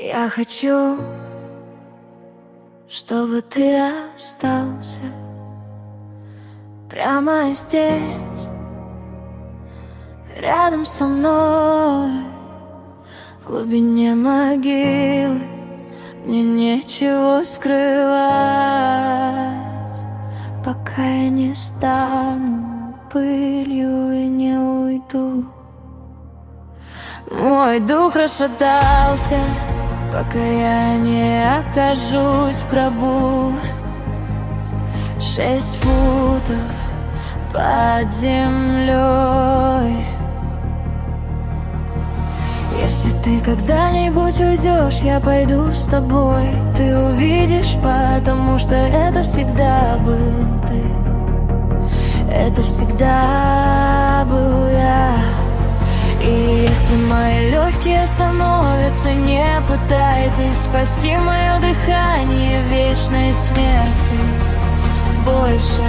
Я хочу, чтобы ты остался прямо здесь, рядом со мной. В глубине могилы мне нечего скрывать, пока я не стану пылью и не уйду. Мой дух расшатался, пока я не окажусь в гробу. 6 футов под землей. Если ты когда-нибудь уйдешь, я пойду с тобой. Ты увидишь, потому что это всегда был ты. Это всегда был я. И если мои легкие остановятся, не пытайтесь спасти мое дыхание вечной смерти. Больше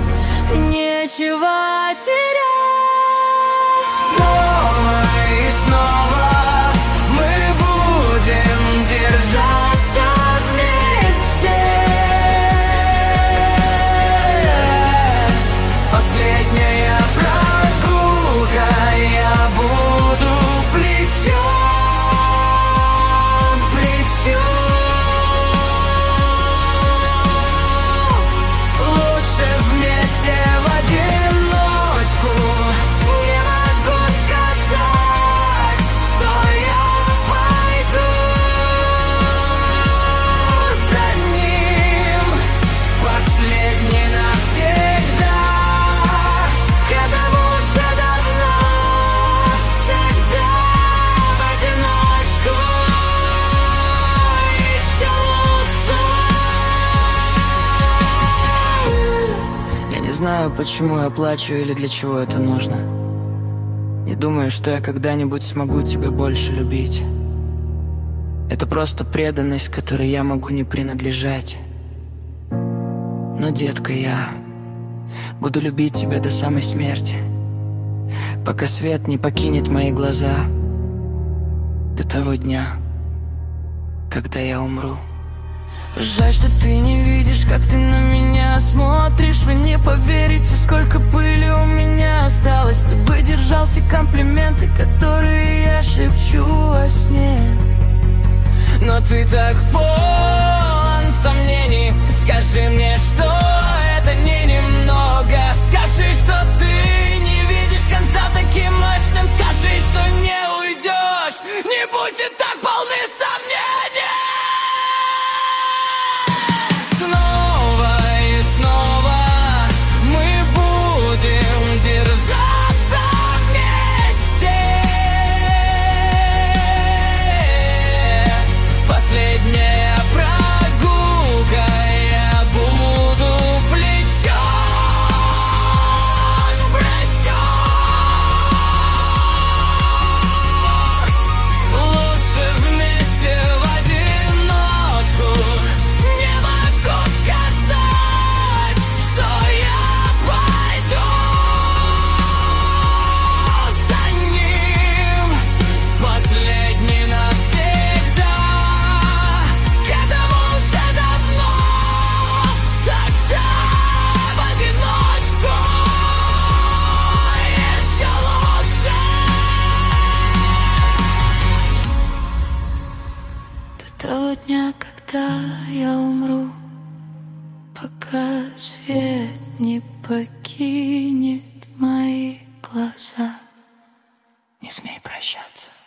нечего терять. Снова и снова мы будем держаться вместе. Последняя прогулка, я буду плечом к плечу. Лучше вместе в одиночку. Не могу сказать, что я пойду за ним. Последний навсегда. К этому уже давно. Тогда в одиночку еще лучше. Я не знаю, почему я плачу или для чего это нужно. Не думаю, что я когда-нибудь смогу тебя больше любить. Это просто преданность, которой я могу не принадлежать. Но, детка, я буду любить тебя до самой смерти, пока свет не покинет мои глаза, до того дня, когда я умру. Жаль, что ты не видишь, как ты на меня смотришь. Вы не поверите, сколько пыли у меня осталось. Ты бы держал все комплименты, которые я шепчу во сне. Но ты так полон сомнений. Скажи мне, что это не немного. Скажи, что ты не видишь конца таким мощным. Скажи, что не уйдешь. Не будет так полны сомнений. Снова и снова мы будем держаться вместе. Последняя прогулка, я буду плечом к плечу. Лучше вместе в одиночку. Не могу сказать, что я пойду за ним. Последний навсегда. К этому уже давно. Тогда в одиночку еще лучше. До того дня, когда я умру, пока свет не покинет мои глаза. Не смей прощаться.